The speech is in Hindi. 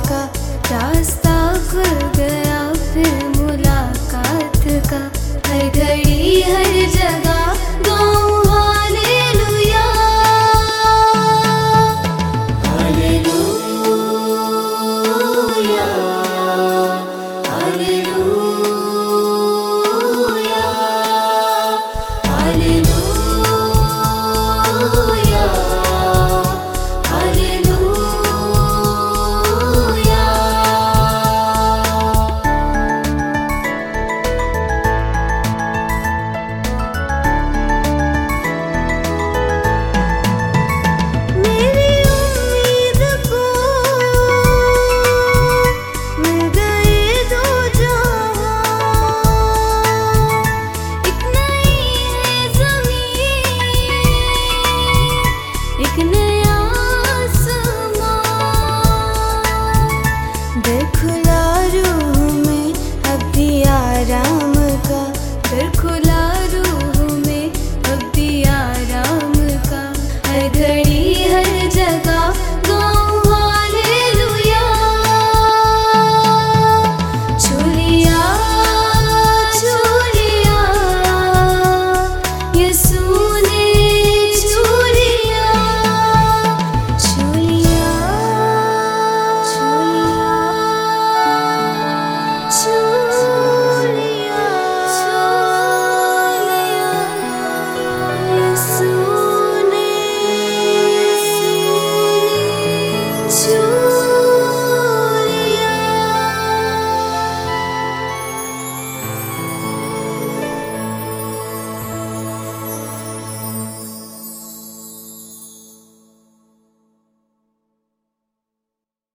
का रास्ता खुल गया, फिर मुलाकात का। हर घड़ी हर जगह गाऊं hallelujah, hallelujah, hallelujah, hallelujah, hallelujah. मेरी उम्मीद को मिल गए दो जहां, एक नई है ज़मीन, एक नया आसमां। दर खुला रूह में अब भी आराम का, दर खुला रूह में अब भी आराम का। हर घड़ी हर जगह गाऊं हालेलुया, छू लिया, छू लिया, यीशु ने छू लिया, छू लिया, छू लिया, छू लिया, छू लिया, यीशु ने छू